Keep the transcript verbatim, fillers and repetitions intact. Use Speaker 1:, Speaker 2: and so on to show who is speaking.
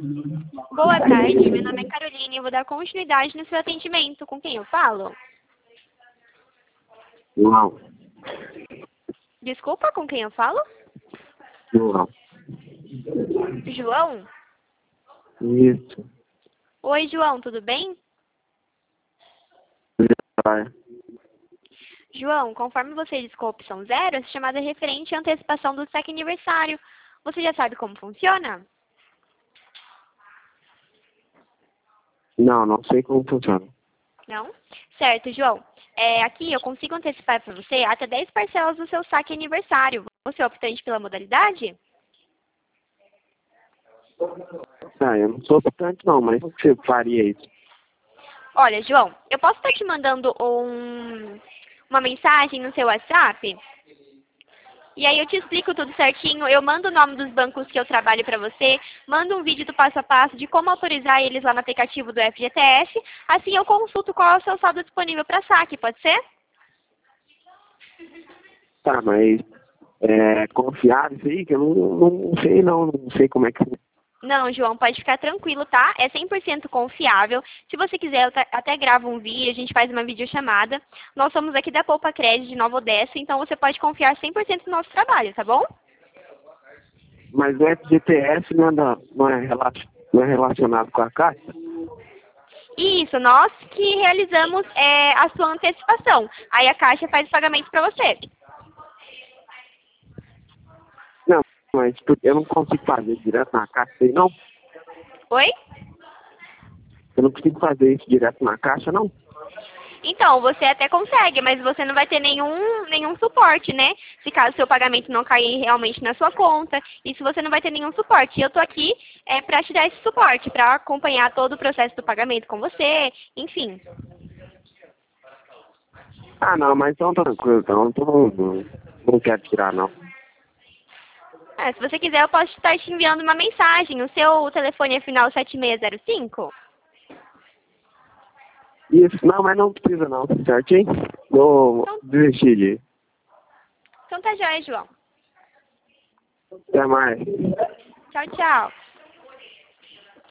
Speaker 1: Boa tarde, meu nome é Caroline e eu vou dar continuidade no seu atendimento. Com quem eu falo?
Speaker 2: João.
Speaker 1: Desculpa, com quem eu falo?
Speaker 2: João.
Speaker 1: João?
Speaker 2: Isso.
Speaker 1: Oi, João, tudo bem?
Speaker 2: Vai.
Speaker 1: João, conforme você discou a opção zero, essa chamada é referente à antecipação do saque aniversário. Você já sabe como funciona?
Speaker 2: Não, não sei como funciona.
Speaker 1: Não? Certo, João. É, aqui eu consigo antecipar para você até dez parcelas do seu saque aniversário. Você é optante pela modalidade?
Speaker 2: Ah, eu não sou optante não, mas como que você faria isso?
Speaker 1: Olha, João, eu posso estar te mandando um, uma mensagem no seu WhatsApp? E aí eu te explico tudo certinho, eu mando o nome dos bancos que eu trabalho para você, mando um vídeo do passo a passo de como autorizar eles lá no aplicativo do F G T S, assim eu consulto qual é o seu saldo disponível para saque, pode ser?
Speaker 2: Tá, mas é confiável isso aí? Que eu não, não sei não, não sei como é que funciona.
Speaker 1: Não, João, pode ficar tranquilo, tá? É cem por cento confiável. Se você quiser, eu ta- até gravo um vídeo, a gente faz uma videochamada. Nós somos aqui da Poupa Crédito de Nova Odessa, então você pode confiar cem por cento no nosso trabalho, tá bom?
Speaker 2: Mas o F G T S não é, da- não é, rela- não é relacionado com a Caixa?
Speaker 1: Isso, nós que realizamos é, a sua antecipação. Aí a Caixa faz o pagamento para você.
Speaker 2: Não, mas porque eu não consigo fazer direto na Caixa aí não?
Speaker 1: Oi?
Speaker 2: Eu não consigo fazer isso direto na Caixa não?
Speaker 1: Então, você até consegue, mas você não vai ter nenhum, nenhum suporte, né? Se caso seu pagamento não cair realmente na sua conta, isso você não vai ter nenhum suporte. E eu tô aqui é, para te dar esse suporte, para acompanhar todo o processo do pagamento com você, enfim.
Speaker 2: Ah, não, mas então tá tranquilo, então eu tô, não, não quero tirar não.
Speaker 1: Ah, se você quiser, eu posso estar te enviando uma mensagem. O seu telefone é final sete seis zero cinco?
Speaker 2: Isso, não, mas não precisa não, certinho? Vou
Speaker 1: Então,
Speaker 2: desistir de ir.
Speaker 1: então tá jóia, João.
Speaker 2: Até mais.
Speaker 1: Tchau, tchau.